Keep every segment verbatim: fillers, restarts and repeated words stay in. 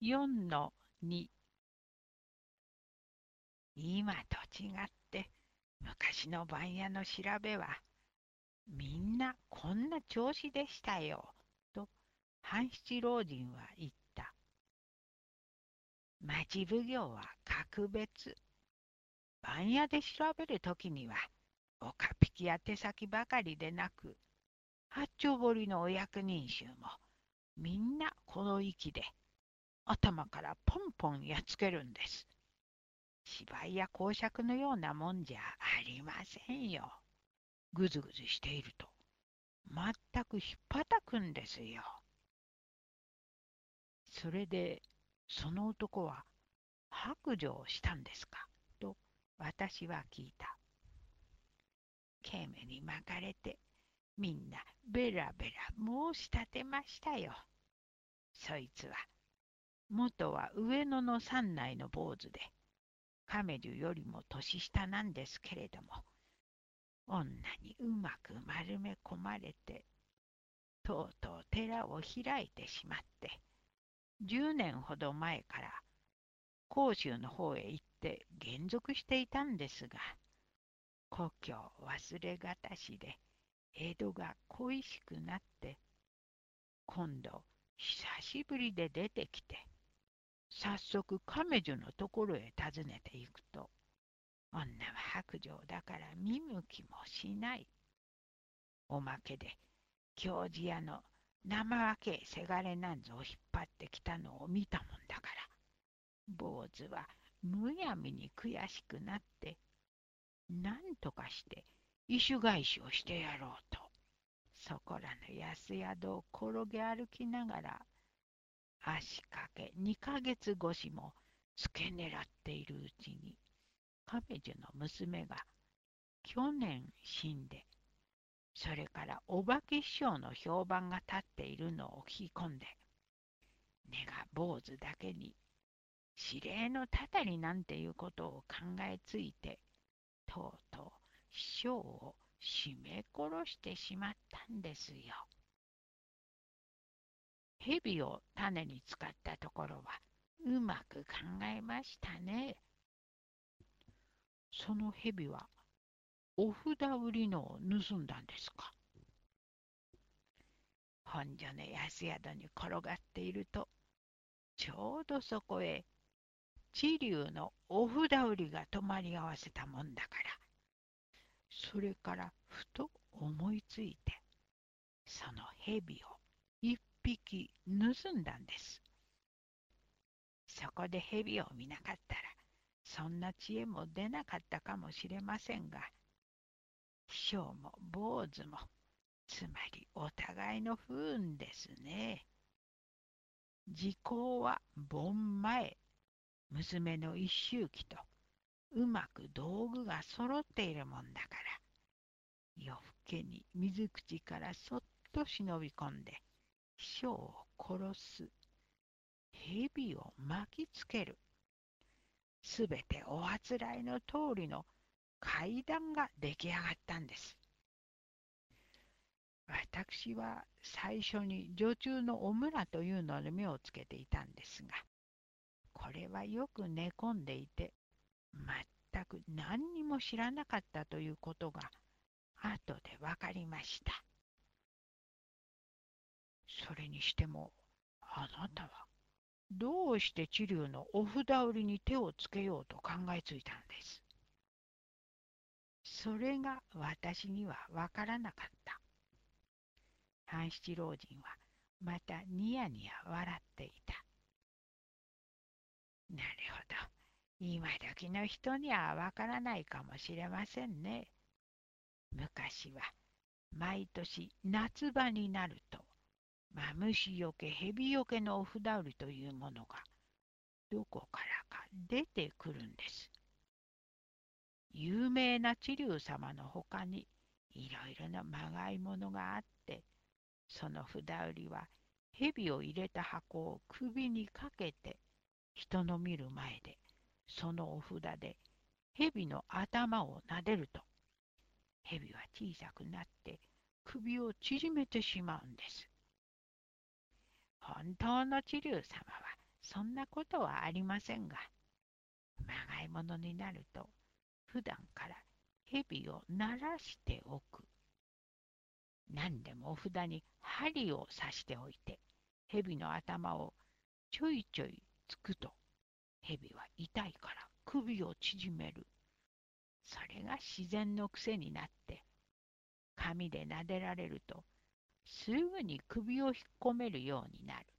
よんのに。今と違って昔の番屋の調べはみんなこんな調子でしたよ、と半七老人は言った。町奉行は格別。番屋で調べるときには、岡引きや手先ばかりでなく、八丁堀のお役人衆もみんなこの息で頭からポンポンやっつけるんです。芝居や講釈のようなもんじゃありませんよ。ぐずぐずしていると、全くひっぱたくんですよ。それで、その男は白状をしたんですかと私は聞いた。ケメに巻かれて、みんなベラベラ申し立てましたよ。そいつは、元は上野の山内の坊主で、亀竜よりも年下なんですけれども、女にうまく丸め込まれて、とうとう寺を開いてしまって、じゅうねんほど前から甲州の方へ行って還俗していたんですが、故郷忘れがたしで江戸が恋しくなって、今度久しぶりで出てきて、早速亀女のところへ訪ねていくと、女は白状だから見向きもしない。おまけで教授屋の生若いせがれなんぞを引っ張ってきたのを見たもんだから、坊主はむやみに悔しくなって、なんとかして異種返しをしてやろうと、そこらの安宿を転げ歩きながら、足掛けにかげつ越しも付け狙っているうちに、亀女の娘が去年死んで、それからお化け師匠の評判が立っているのを聞き込んで、根が坊主だけに指令のたたりなんていうことを考えついて、とうとう師匠を絞め殺してしまったんですよ。蛇を種に使ったところはうまく考えましたね。その蛇はお札売りのを盗んだんですか？本所の安宿に転がっていると、ちょうどそこへ知龍のお札売りが泊まり合わせたもんだから、それからふと思いついて、その蛇を一匹盗んだんです。そこで蛇を見なかったら、そんな知恵も出なかったかもしれませんが、師匠も坊主も、つまりお互いの不運ですね。時効は盆前、娘の一周忌と、うまく道具が揃っているもんだから、夜更けに水口からそっと忍び込んで、師匠を殺す。蛇を巻きつける。すべておあつらいの通りの階段が出来上がったんです。私は最初に女中のお村というのに目をつけていたんですが、これはよく寝込んでいて、全く何にも知らなかったということが後でわかりました。それにしても、あなたはどうして知龍のお札売りに手をつけようと考えついたんです？それが私にはわからなかった。半七老人はまたニヤニヤ笑っていた。なるほど。今時の人にはわからないかもしれませんね。昔は毎年夏場になると、マムシよけ、ヘビよけのお札売りというものがどこからか出てくるんです。有名な知龍様のほかにいろいろなまがいものがあって、その札売りは蛇を入れた箱を首にかけて、人の見る前でそのお札で蛇の頭を撫でると、蛇は小さくなって首を縮めてしまうんです。本当の知龍様はそんなことはありませんが、まがいものになると、普段から蛇を鳴らしておく。何でもお札に針を刺しておいて、蛇の頭をちょいちょいつくと、蛇は痛いから首を縮める。それが自然の癖になって、紙で撫でられると、すぐに首を引っ込めるようになる。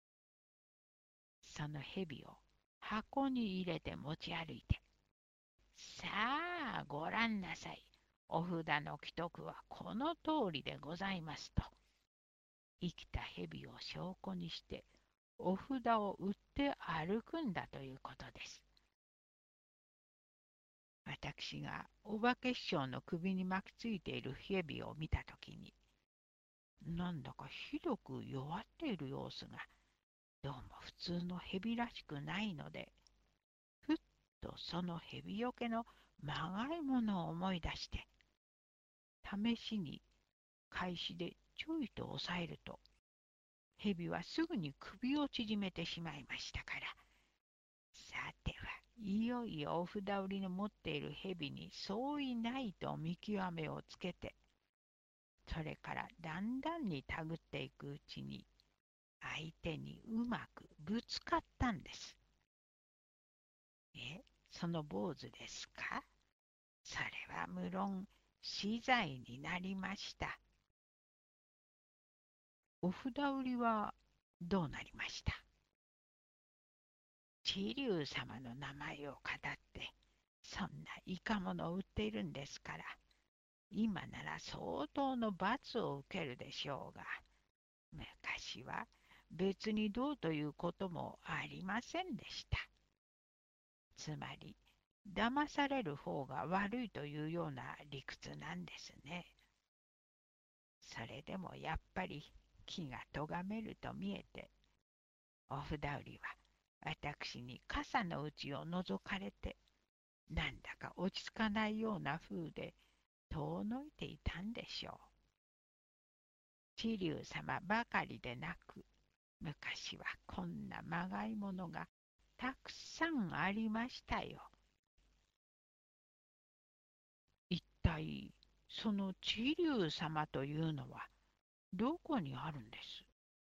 その蛇を箱に入れて持ち歩いて、さあごらんなさい。お札の既得はこの通りでございますと。生きた蛇を証拠にして、お札を売って歩くんだということです。私がお化け師匠の首に巻きついている蛇を見たときに、なんだかひどく弱っている様子が、どうも普通の蛇らしくないので、ふっとその蛇よけのまがいものを思い出して、試しに返しでちょいと押さえると、蛇はすぐに首を縮めてしまいましたから、さてはいよいよお札売りの持っている蛇に相違ないと見極めをつけて、それからだんだんに手繰っていくうちに、相手にうまくぶつかったんです。え、その坊主ですか？それは無論死罪になりました。お札売りはどうなりました？知龍様の名前をかたって、そんないかものを売っているんですから、今なら相当の罰を受けるでしょうが、昔は別にどうということもありませんでした。つまり、騙される方が悪いというような理屈なんですね。それでもやっぱり気がとがめると見えて、お札売りは私に傘の内を覗かれて、なんだか落ち着かないような風で遠のいていたんでしょう。知龍様ばかりでなく、昔はこんなまがいものがたくさんありましたよ。一体その知龍様というのはどこにあるんです？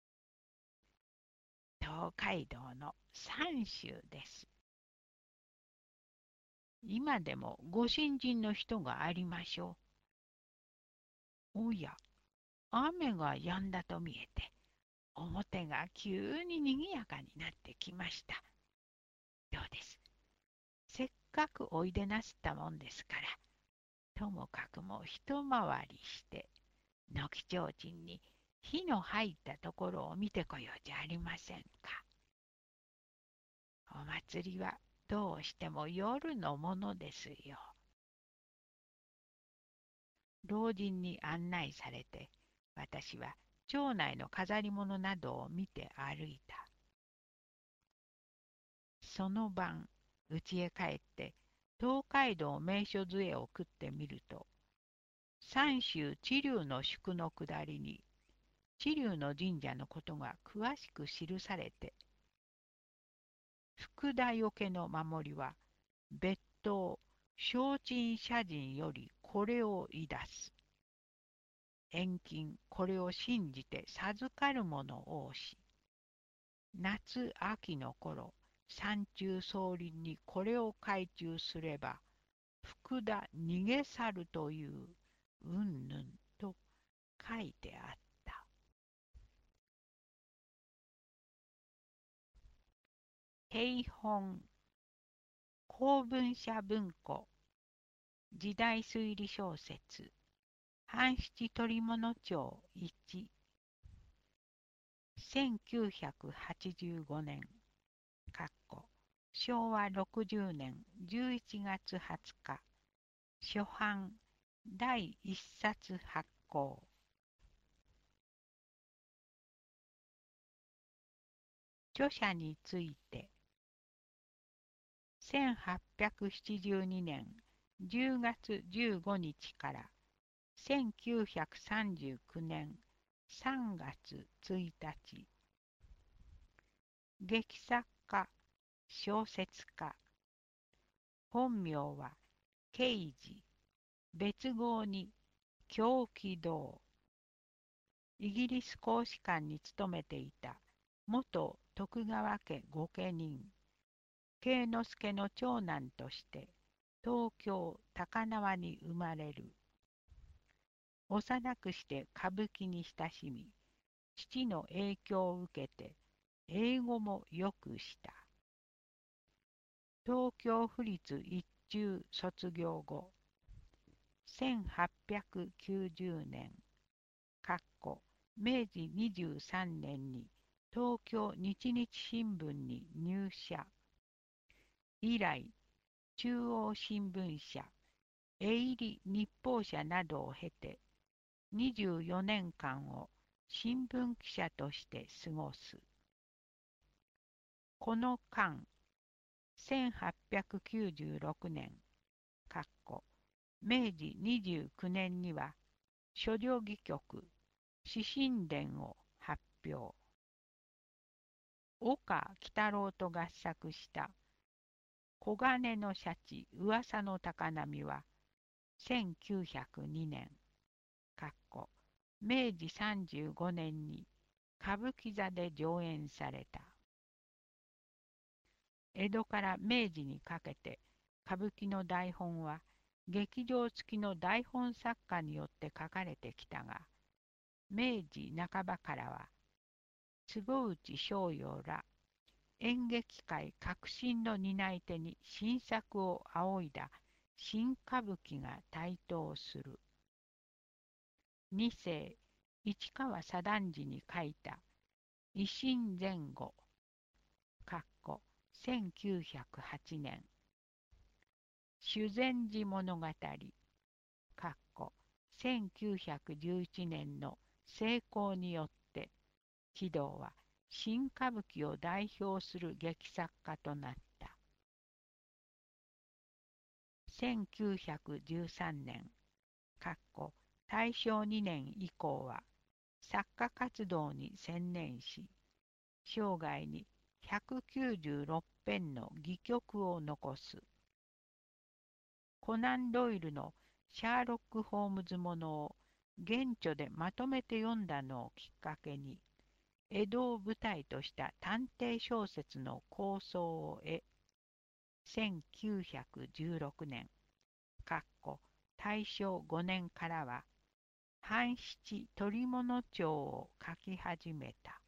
東海道の山州です。今でもご新人の人がありましょう。おや、雨が止んだと見えて、表が急ににぎやかになってきました。どうです？せっかくおいでなすったもんですから、ともかくも一回りして、軒ちょうちんに火の入ったところを見てこようじゃありませんか。お祭りはどうしても夜のものですよ。老人に案内されて、私は町内の飾り物などを見て歩いた。その晩、家へ帰って東海道名所図を送ってみると、山州知龍の宿の下りに、知龍の神社のことが詳しく記されて、福田よけの守りは、別当精進社人よりこれをいだす。遠近これを信じて授かる者多し、夏秋の頃、山中草林にこれを懐中すれば、福田逃げ去るという、うんぬんと書いてあった。定本公文社文庫時代推理小説半七鳥物帳いちせんきゅうひゃくはちじゅうごねんかっこしょうわろくじゅうねんじゅういちがつはつか初版だいいっさつ発行。著者についてせんはっぴゃくななじゅうにねんじゅうがつじゅうごにちからせんきゅうひゃくさんじゅうきゅうねんさんがつついたち劇作家、小説家。本名はケイジ、別号に狂気堂。イギリス公使館に勤めていた元徳川家御家人、慶之助の長男として東京高輪に生まれる。幼くして歌舞伎に親しみ、父の影響を受けて英語もよくした。東京府立一中卒業後、せんはっぴゃくきゅうじゅうねん、かっこめいじにじゅうさんねんに東京日日新聞に入社。以来、中央新聞社、英入日報社などを経て、にじゅうよねんかんを新聞記者として過ごす。この間、せんはっぴゃくきゅうじゅうろくねん、かっこめいじにじゅうきゅうねんには、処女戯曲、詩神伝を発表。岡喜太郎と合作した黄金のシャチ、噂の高波は、せんきゅうひゃくにねん、かっこめいじさんじゅうごねんに歌舞伎座で上演された。江戸から明治にかけて歌舞伎の台本は劇場付きの台本作家によって書かれてきたが、明治半ばからは坪内逍遙ら演劇界革新の担い手に新作を仰いだ新歌舞伎が台頭する。二世市川左團次に書いた維新前後、かっこせんきゅうひゃくはちねん、修善寺物語、かっこせんきゅうひゃくじゅういちねんの成功によって貴堂は新歌舞伎を代表する劇作家となった。せんきゅうひゃくじゅうさんねん、かっこ大正にねん以降は作家活動に専念し、生涯にひゃくきゅうじゅうろくぺんの戯曲を残す。コナン・ドイルのシャーロック・ホームズものを原著でまとめて読んだのをきっかけに、江戸を舞台とした探偵小説の構想を得、せんきゅうひゃくじゅうろくねん、かっこ大正ごねんからは、半七捕物帳を書き始めた。